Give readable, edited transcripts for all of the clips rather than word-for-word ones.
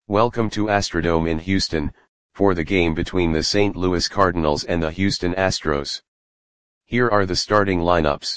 Welcome to Astrodome in Houston, for the game between the St. Louis Cardinals and the Houston Astros. Here are the starting lineups.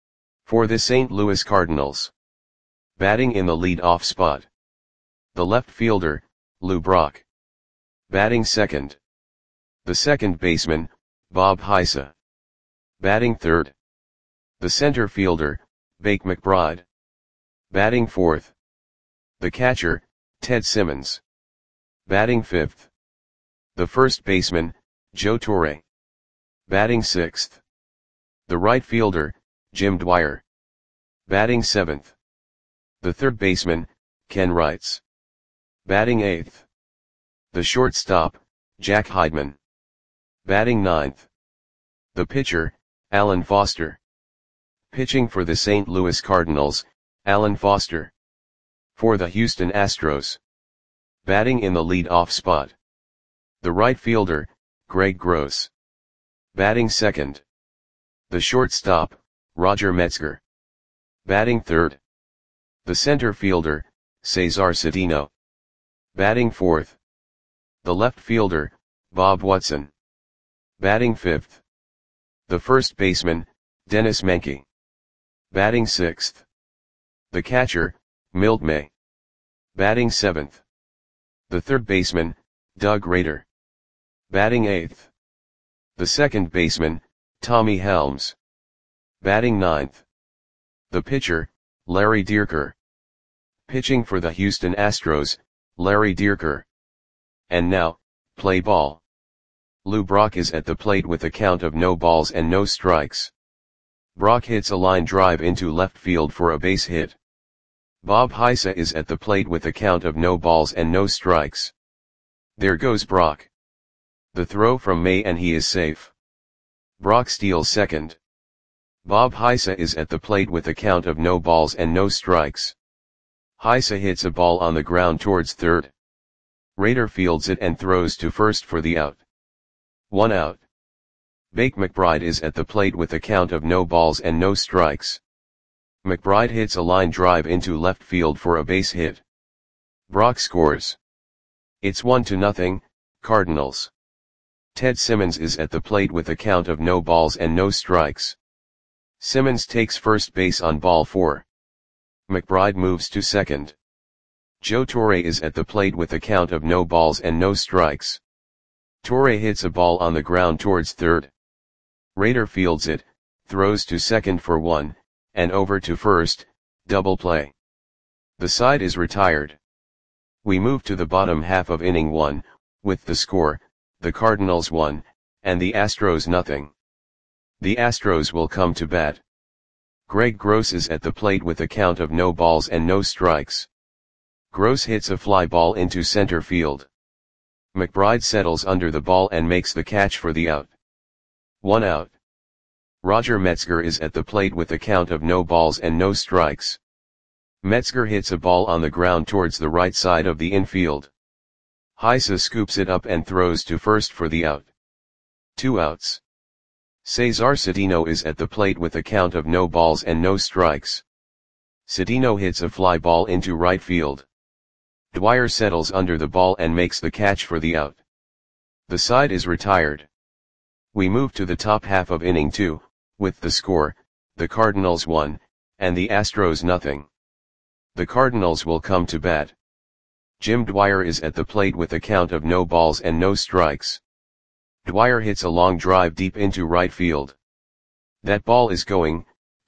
For the St. Louis Cardinals. Batting in the lead-off spot. The left fielder, Lou Brock. Batting second. The second baseman, Bob Heise. Batting third. The center fielder, Bake McBride. Batting fourth. The catcher, Ted Simmons. Batting fifth. The first baseman, Joe Torre. Batting sixth. The right fielder, Jim Dwyer. Batting seventh. The third baseman, Ken Wrights. Batting eighth. The shortstop, Jack Heidman. Batting ninth. The pitcher, Alan Foster. Pitching for the St. Louis Cardinals, Alan Foster. For the Houston Astros. Batting in the lead-off spot. The right fielder, Greg Gross. Batting second. The shortstop, Roger Metzger. Batting third. The center fielder, Cesar Cedeno. Batting fourth. The left fielder, Bob Watson. Batting fifth. The first baseman, Dennis Menke. Batting sixth. The catcher, Milt May. Batting seventh. The third baseman, Doug Rader. Batting eighth. The second baseman, Tommy Helms. Batting ninth. The pitcher, Larry Dierker. Pitching for the Houston Astros, Larry Dierker. And now, play ball. Lou Brock is at the plate with a count of no balls and no strikes. Brock hits a line drive into left field for a base hit. Bob Heise is at the plate with a count of no balls and no strikes. There goes Brock. The throw from May and he is safe. Brock steals second. Bob Heise is at the plate with a count of no balls and no strikes. Heise hits a ball on the ground towards third. Rader fields it and throws to first for the out. 1 out. Bake McBride is at the plate with a count of no balls and no strikes. McBride hits a line drive into left field for a base hit. Brock scores. It's 1-0, Cardinals. Ted Simmons is at the plate with a count of no balls and no strikes. Simmons takes first base on ball 4. McBride moves to second. Joe Torre is at the plate with a count of no balls and no strikes. Torre hits a ball on the ground towards third. Rader fields it, throws to second for 1, and over to first, double play. The side is retired. We move to the bottom half of inning 1, with the score, the Cardinals 1, and the Astros 0. The Astros will come to bat. Greg Gross is at the plate with a count of no balls and no strikes. Gross hits a fly ball into center field. McBride settles under the ball and makes the catch for the out. 1 out. Roger Metzger is at the plate with a count of no balls and no strikes. Metzger hits a ball on the ground towards the right side of the infield. Heise scoops it up and throws to first for the out. 2 outs. Cesar Cedeno is at the plate with a count of no balls and no strikes. Cedeno hits a fly ball into right field. Dwyer settles under the ball and makes the catch for the out. The side is retired. We move to the top half of inning 2, with the score, the Cardinals 1, and the Astros 0. The Cardinals will come to bat. Jim Dwyer is at the plate with a count of no balls and no strikes. Dwyer hits a long drive deep into right field. That ball is gone.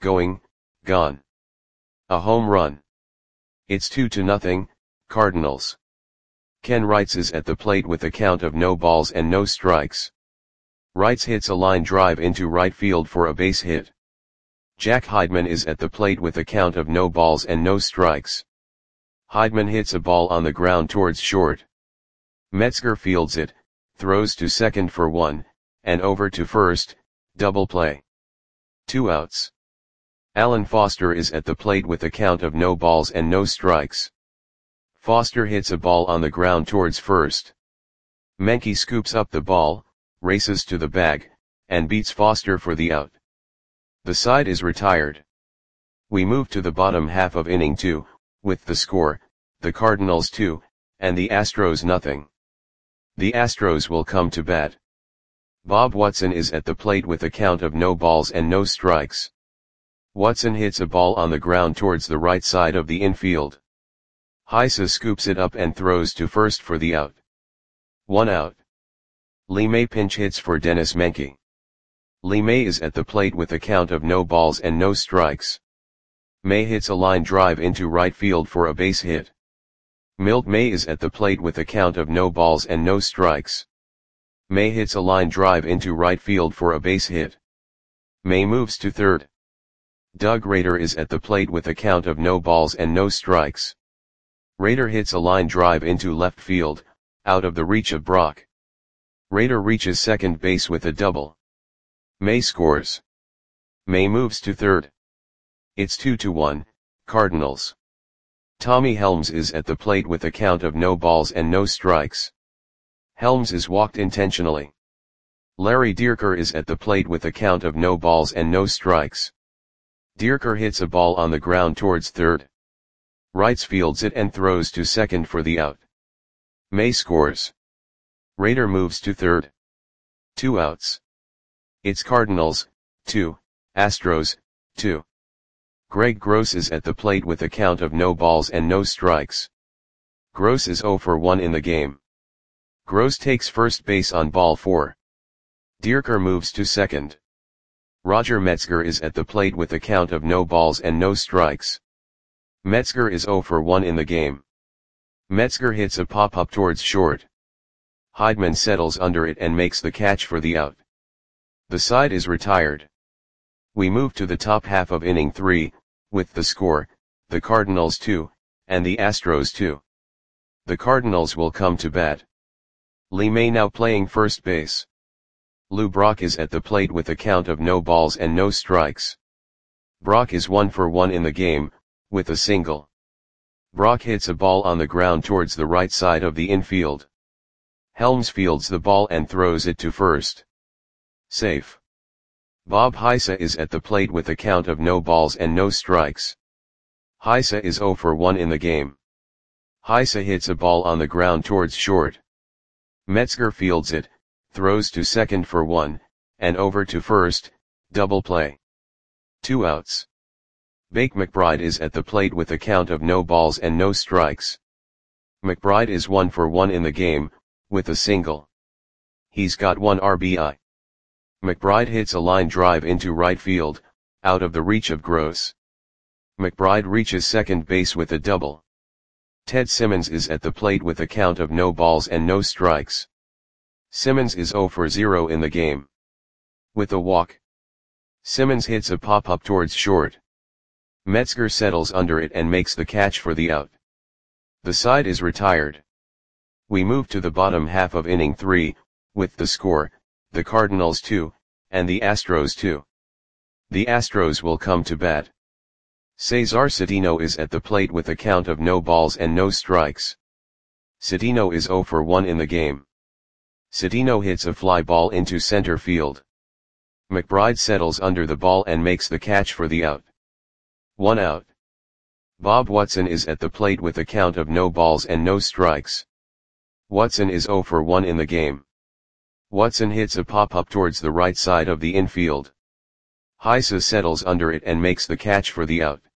A home run. It's 2-0, Cardinals. Ken Wrights is at the plate with a count of no balls and no strikes. Wrights hits a line drive into right field for a base hit. Jack Heidman is at the plate with a count of no balls and no strikes. Heidman hits a ball on the ground towards short. Metzger fields it, throws to second for 1, and over to first, double play. 2 outs. Alan Foster is at the plate with a count of no balls and no strikes. Foster hits a ball on the ground towards first. Menke scoops up the ball, races to the bag, and beats Foster for the out. The side is retired. We move to the bottom half of inning 2, with the score, the Cardinals 2, and the Astros nothing. The Astros will come to bat. Bob Watson is at the plate with a count of no balls and no strikes. Watson hits a ball on the ground towards the right side of the infield. Heise scoops it up and throws to first for the out. 1 out. Lee May pinch hits for Dennis Menke. Lee May is at the plate with a count of no balls and no strikes. May hits a line drive into right field for a base hit. Milt May is at the plate with a count of no balls and no strikes. May hits a line drive into right field for a base hit. May moves to third. Doug Rader is at the plate with a count of no balls and no strikes. Rader hits a line drive into left field, out of the reach of Brock. Rader reaches second base with a double. May scores. May moves to third. It's 2-1, Cardinals. Tommy Helms is at the plate with a count of no balls and no strikes. Helms is walked intentionally. Larry Dierker is at the plate with a count of no balls and no strikes. Dierker hits a ball on the ground towards third. Wrights fields it and throws to second for the out. May scores. Rader moves to third. 2 outs. It's Cardinals, 2, Astros, 2. Greg Gross is at the plate with a count of no balls and no strikes. Gross is 0 for 1 in the game. Gross takes first base on ball 4. Dierker moves to second. Roger Metzger is at the plate with a count of no balls and no strikes. Metzger is 0 for 1 in the game. Metzger hits a pop-up towards short. Heidman settles under it and makes the catch for the out. The side is retired. We move to the top half of inning 3, with the score, the Cardinals 2, and the Astros 2. The Cardinals will come to bat. Lee May now playing first base. Lou Brock is at the plate with a count of no balls and no strikes. Brock is 1 for 1 in the game, with a single. Brock hits a ball on the ground towards the right side of the infield. Helms fields the ball and throws it to first. Safe. Bob Heise is at the plate with a count of no balls and no strikes. Heise is 0 for 1 in the game. Heise hits a ball on the ground towards short. Metzger fields it, throws to second for 1, and over to first, double play. 2 outs. Bake McBride is at the plate with a count of no balls and no strikes. McBride is 1 for 1 in the game, with a single. He's got 1 RBI. McBride hits a line drive into right field, out of the reach of Gross. McBride reaches second base with a double. Ted Simmons is at the plate with a count of no balls and no strikes. Simmons is 0 for 0 in the game. With a walk. Simmons hits a pop-up towards short. Metzger settles under it and makes the catch for the out. The side is retired. We move to the bottom half of inning 3, with the score, the Cardinals 2, and the Astros 2. The Astros will come to bat. Cesar Cedeno is at the plate with a count of no balls and no strikes. Cedeno is 0 for 1 in the game. Cedeno hits a fly ball into center field. McBride settles under the ball and makes the catch for the out. 1 out. Bob Watson is at the plate with a count of no balls and no strikes. Watson is 0 for 1 in the game. Watson hits a pop-up towards the right side of the infield. Heise settles under it and makes the catch for the out.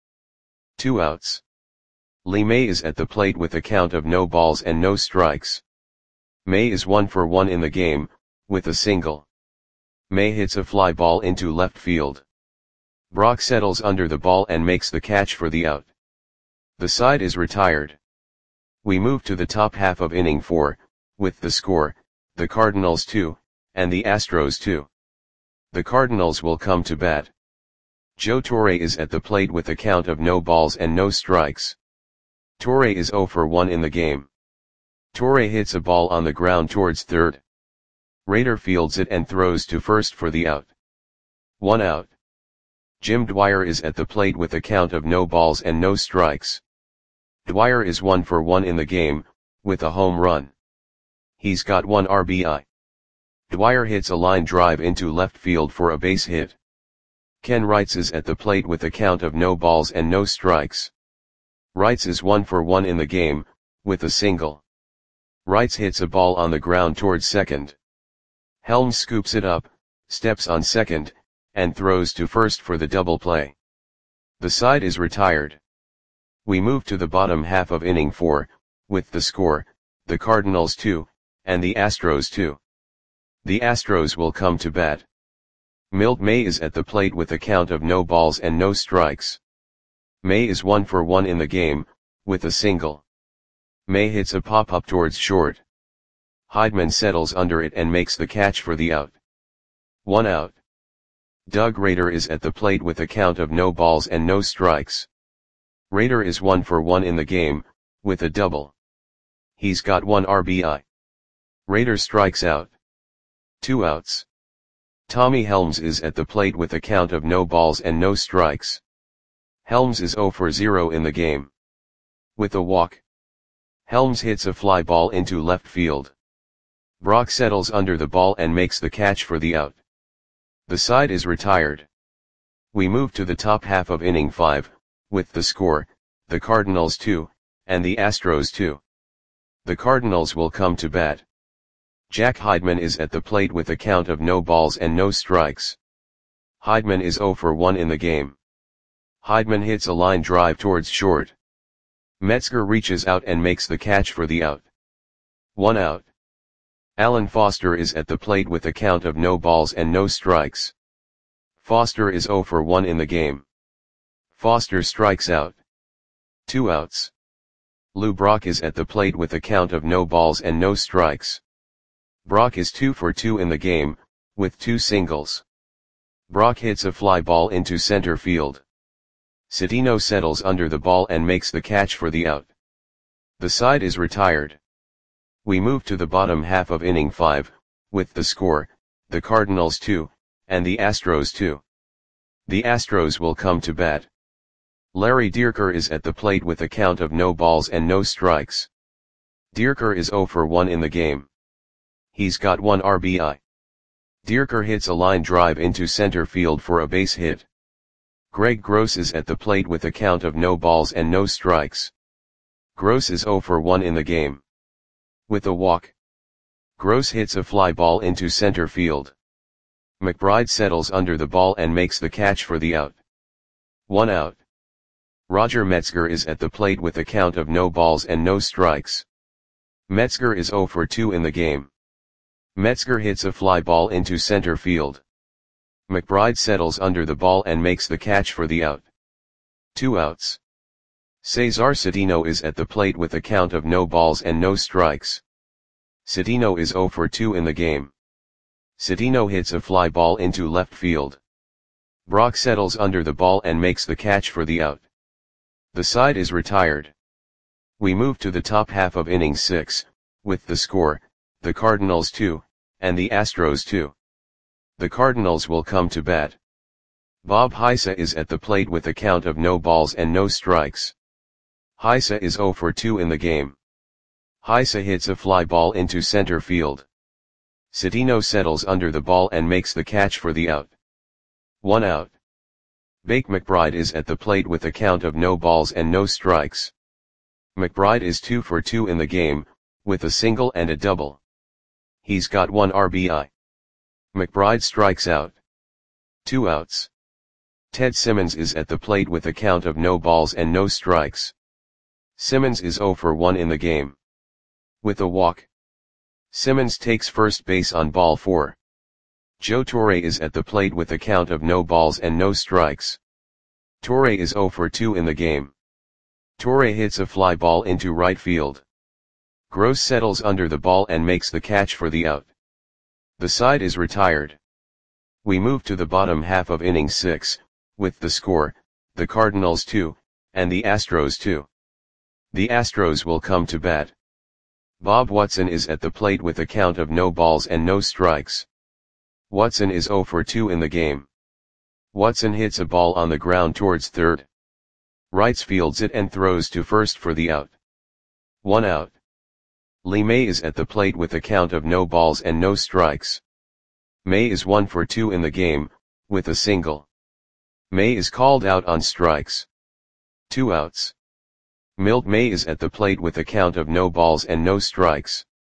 2 outs. Lee May is at the plate with a count of no balls and no strikes. May is 1 for 1 in the game, with a single. May hits a fly ball into left field. Brock settles under the ball and makes the catch for the out. The side is retired. We move to the top half of inning 4, with the score, the Cardinals 2, and the Astros 2. The Cardinals will come to bat. Joe Torre is at the plate with a count of no balls and no strikes. Torre is 0 for 1 in the game. Torre hits a ball on the ground towards third. Rader fields it and throws to first for the out. 1 out. Jim Dwyer is at the plate with a count of no balls and no strikes. Dwyer is 1 for 1 in the game, with a home run. He's got 1 RBI. Dwyer hits a line drive into left field for a base hit. Ken Wrights is at the plate with a count of no balls and no strikes. Wrights is 1 for 1 in the game, with a single. Wrights hits a ball on the ground towards second. Helms scoops it up, steps on second, and throws to first for the double play. The side is retired. We move to the bottom half of inning 4, with the score, the Cardinals 2, and the Astros 2. The Astros will come to bat. Milt May is at the plate with a count of no balls and no strikes. May is 1 for 1 in the game, with a single. May hits a pop-up towards short. Heidman settles under it and makes the catch for the out. 1 out. Doug Rader is at the plate with a count of no balls and no strikes. Rader is 1 for 1 in the game, with a double. He's got 1 RBI. Rader strikes out. 2 outs. Tommy Helms is at the plate with a count of no balls and no strikes. Helms is 0 for 0 in the game. With a walk. Helms hits a fly ball into left field. Brock settles under the ball and makes the catch for the out. The side is retired. We move to the top half of inning 5, with the score, the Cardinals 2, and the Astros 2. The Cardinals will come to bat. Jack Heidman is at the plate with a count of no balls and no strikes. Heidman is 0 for 1 in the game. Heidman hits a line drive towards short. Metzger reaches out and makes the catch for the out. 1 out. Alan Foster is at the plate with a count of no balls and no strikes. Foster is 0 for 1 in the game. Foster strikes out. 2 outs. Lou Brock is at the plate with a count of no balls and no strikes. Brock is 2 for 2 in the game, with 2 singles. Brock hits a fly ball into center field. Cedeno settles under the ball and makes the catch for the out. The side is retired. We move to the bottom half of inning 5, with the score, the Cardinals 2, and the Astros 2. The Astros will come to bat. Larry Dierker is at the plate with a count of no balls and no strikes. Dierker is 0 for 1 in the game. He's got 1 RBI. Dierker hits a line drive into center field for a base hit. Greg Gross is at the plate with a count of no balls and no strikes. Gross is 0 for 1 in the game. With a walk. Gross hits a fly ball into center field. McBride settles under the ball and makes the catch for the out. 1 out. Roger Metzger is at the plate with a count of no balls and no strikes. Metzger is 0 for 2 in the game. Metzger hits a fly ball into center field. McBride settles under the ball and makes the catch for the out. 2 outs. Cesar Cedeno is at the plate with a count of no balls and no strikes. Cedeno is 0 for 2 in the game. Cedeno hits a fly ball into left field. Brock settles under the ball and makes the catch for the out. The side is retired. We move to the top half of inning 6, with the score, the Cardinals 2, and the Astros 2. The Cardinals will come to bat. Bob Heisa is at the plate with a count of no balls and no strikes. Heisa is 0 for 2 in the game. Heisa hits a fly ball into center field. Cedeno settles under the ball and makes the catch for the out. 1 out. Bake McBride is at the plate with a count of no balls and no strikes. McBride is 2 for 2 in the game, with a single and a double. He's got 1 RBI. McBride strikes out. 2 outs. Ted Simmons is at the plate with a count of no balls and no strikes. Simmons is 0 for 1 in the game. With a walk. Simmons takes first base on ball 4. Joe Torre is at the plate with a count of no balls and no strikes. Torre is 0 for 2 in the game. Torre hits a fly ball into right field. Gross settles under the ball and makes the catch for the out. The side is retired. We move to the bottom half of inning 6, with the score, the Cardinals 2, and the Astros 2. The Astros will come to bat. Bob Watson is at the plate with a count of no balls and no strikes. Watson is 0 for 2 in the game. Watson hits a ball on the ground towards third. Wrights fields it and throws to first for the out. 1 out. Lee May is at the plate with a count of no balls and no strikes. May is 1 for 2 in the game, with a single. May is called out on strikes. 2 outs. Milt May is at the plate with a count of no balls and no strikes.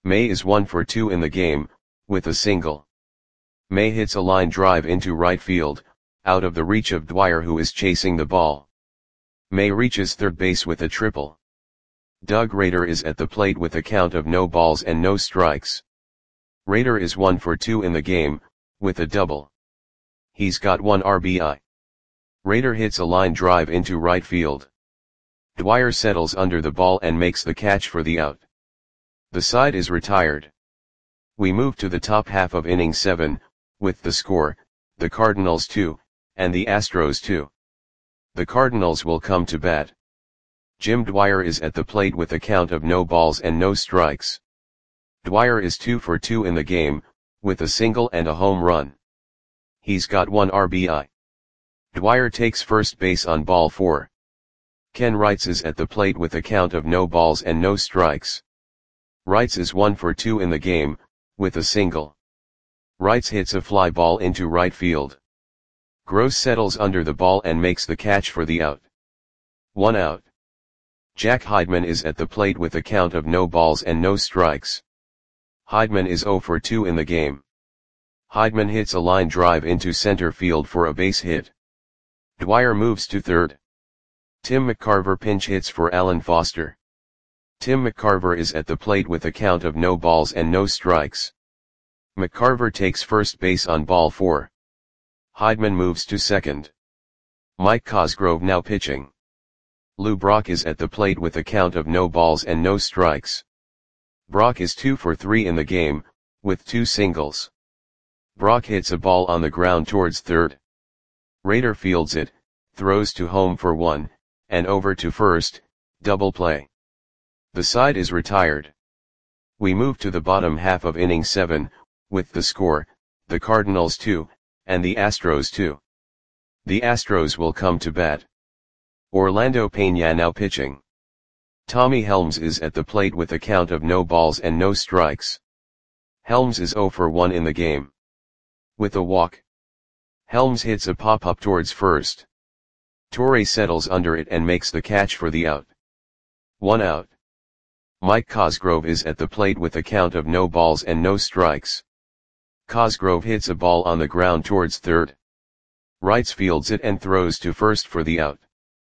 May is 1 for 2 in the game, with a single. May hits a line drive into right field, out of the reach of Dwyer, who is chasing the ball. May reaches third base with a triple. Doug Rader is at the plate with a count of no balls and no strikes. Rader is 1 for 2 in the game, with a double. He's got 1 RBI. Rader hits a line drive into right field. Dwyer settles under the ball and makes the catch for the out. The side is retired. We move to the top half of inning 7, with the score, the Cardinals 2, and the Astros 2. The Cardinals will come to bat. Jim Dwyer is at the plate with a count of no balls and no strikes. Dwyer is 2 for 2 in the game, with a single and a home run. He's got 1 RBI. Dwyer takes first base on ball 4. Ken Wrights is at the plate with a count of no balls and no strikes. Wrights is 1 for 2 in the game, with a single. Wrights hits a fly ball into right field. Gross settles under the ball and makes the catch for the out. 1 out. Jack Heidman is at the plate with a count of no balls and no strikes. Heidman is 0 for 2 in the game. Heidman hits a line drive into center field for a base hit. Dwyer moves to third. Tim McCarver pinch hits for Alan Foster. Tim McCarver is at the plate with a count of no balls and no strikes. McCarver takes first base on ball 4. Heidman moves to second. Mike Cosgrove now pitching. Lou Brock is at the plate with a count of no balls and no strikes. Brock is 2 for 3 in the game, with 2 singles. Brock hits a ball on the ground towards third. Rader fields it, throws to home for 1, and over to first, double play. The side is retired. We move to the bottom half of inning 7, with the score, the Cardinals 2, and the Astros 2. The Astros will come to bat. Orlando Peña now pitching. Tommy Helms is at the plate with a count of no balls and no strikes. Helms is 0 for 1 in the game. With a walk. Helms hits a pop-up towards first. Torre settles under it and makes the catch for the out. 1 out. Mike Cosgrove is at the plate with a count of no balls and no strikes. Cosgrove hits a ball on the ground towards third. Wrights fields it and throws to first for the out.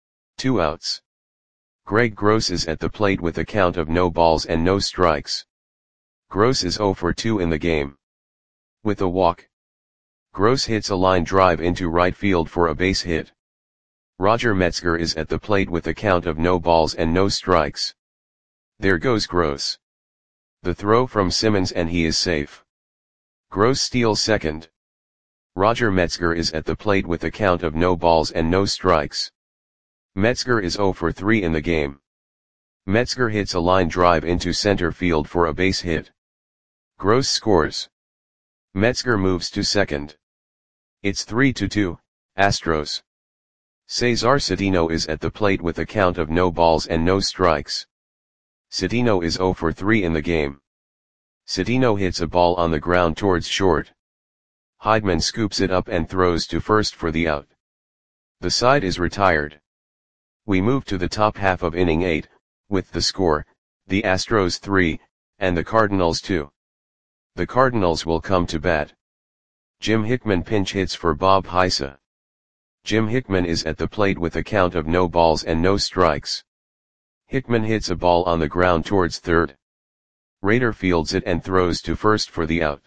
2 outs. Greg Gross is at the plate with a count of no balls and no strikes. Gross is 0 for 2 in the game. With a walk. Gross hits a line drive into right field for a base hit. Roger Metzger is at the plate with a count of no balls and no strikes. There goes Gross. The throw from Simmons and he is safe. Gross steals second. Roger Metzger is at the plate with a count of no balls and no strikes. Metzger is 0 for 3 in the game. Metzger hits a line drive into center field for a base hit. Gross scores. Metzger moves to second. It's 3-2, Astros. Cesar Cedeno is at the plate with a count of no balls and no strikes. Cedeno is 0 for 3 in the game. Cedeno hits a ball on the ground towards short. Heidman scoops it up and throws to first for the out. The side is retired. We move to the top half of inning 8, with the score, the Astros 3, and the Cardinals 2. The Cardinals will come to bat. Jim Hickman pinch hits for Bob Heisa. Jim Hickman is at the plate with a count of no balls and no strikes. Hickman hits a ball on the ground towards third. Rader fields it and throws to first for the out.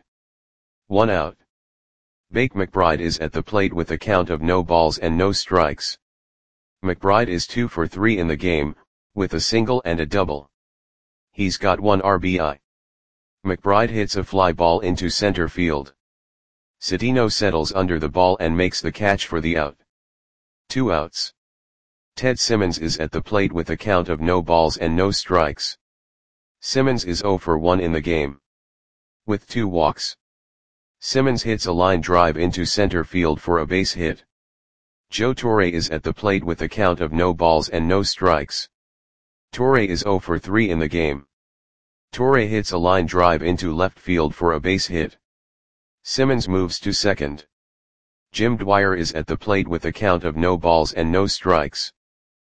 1 out. Bake McBride is at the plate with a count of no balls and no strikes. McBride is 2 for 3 in the game, with a single and a double. He's got 1 RBI. McBride hits a fly ball into center field. Cedeno settles under the ball and makes the catch for the out. 2 outs. Ted Simmons is at the plate with a count of no balls and no strikes. Simmons is 0 for 1 in the game. With 2 walks. Simmons hits a line drive into center field for a base hit. Joe Torre is at the plate with a count of no balls and no strikes. Torre is 0 for 3 in the game. Torre hits a line drive into left field for a base hit. Simmons moves to second. Jim Dwyer is at the plate with a count of no balls and no strikes.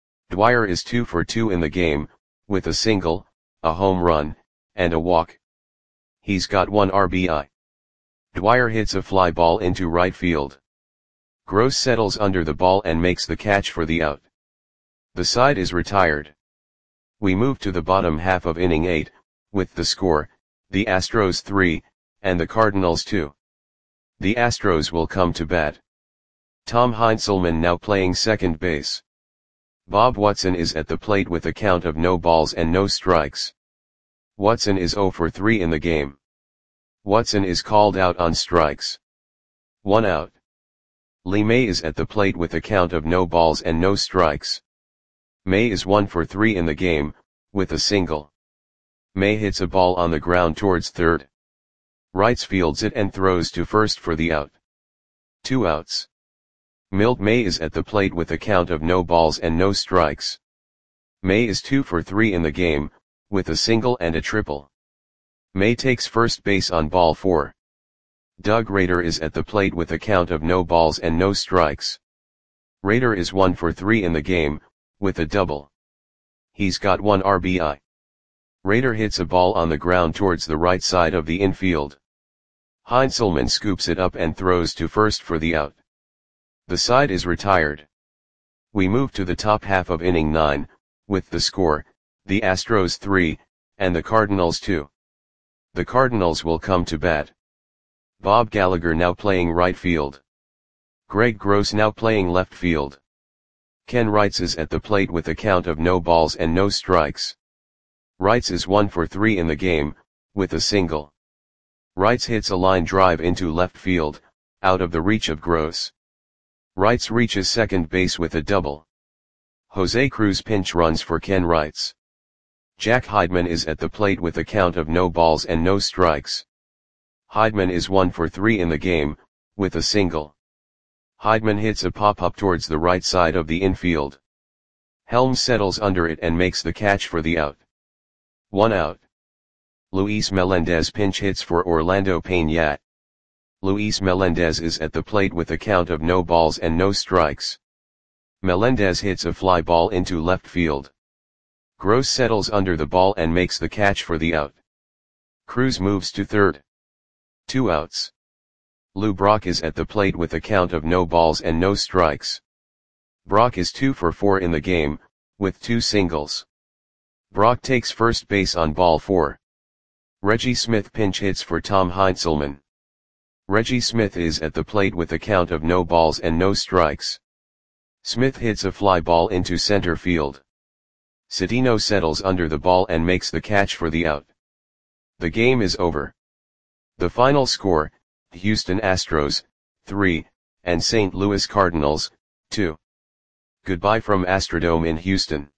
Dwyer is 2 for 2 in the game, with a single, a home run, and a walk. He's got 1 RBI. Dwyer hits a fly ball into right field. Gross settles under the ball and makes the catch for the out. The side is retired. We move to the bottom half of inning 8, with the score, the Astros 3, and the Cardinals 2. The Astros will come to bat. Tom Heinzelman now playing second base. Bob Watson is at the plate with a count of no balls and no strikes. Watson is 0 for 3 in the game. Watson is called out on strikes. 1 out. Lee May is at the plate with a count of no balls and no strikes. May is 1 for 3 in the game, with a single. May hits a ball on the ground towards third. Wrights fields it and throws to first for the out. 2 outs. Milt May is at the plate with a count of no balls and no strikes. May is 2 for 3 in the game, with a single and a triple. May takes first base on ball 4. Doug Rader is at the plate with a count of no balls and no strikes. Rader is 1 for 3 in the game, with a double. He's got 1 RBI. Rader hits a ball on the ground towards the right side of the infield. Heinzelman scoops it up and throws to first for the out. The side is retired. We move to the top half of inning 9, with the score, the Astros 3, and the Cardinals 2. The Cardinals will come to bat. Bob Gallagher now playing right field. Greg Gross now playing left field. Ken Wrights is at the plate with a count of no balls and no strikes. Wrights is 1 for 3 in the game, with a single. Wrights hits a line drive into left field, out of the reach of Gross. Wrights reaches second base with a double. Jose Cruz pinch runs for Ken Wrights. Jack Heidman is at the plate with a count of no balls and no strikes. Heidman is 1 for 3 in the game, with a single. Heidman hits a pop-up towards the right side of the infield. Helms settles under it and makes the catch for the out. 1 out. Luis Melendez pinch hits for Orlando Peña. Luis Melendez is at the plate with a count of no balls and no strikes. Melendez hits a fly ball into left field. Gross settles under the ball and makes the catch for the out. Cruz moves to third. 2 outs. Lou Brock is at the plate with a count of no balls and no strikes. Brock is 2 for 4 in the game, with 2 singles. Brock takes first base on ball 4. Reggie Smith pinch hits for Tom Heinzelman. Reggie Smith is at the plate with a count of no balls and no strikes. Smith hits a fly ball into center field. Cedeno settles under the ball and makes the catch for the out. The game is over. The final score, Houston Astros, 3, and St. Louis Cardinals, 2. Goodbye from Astrodome in Houston.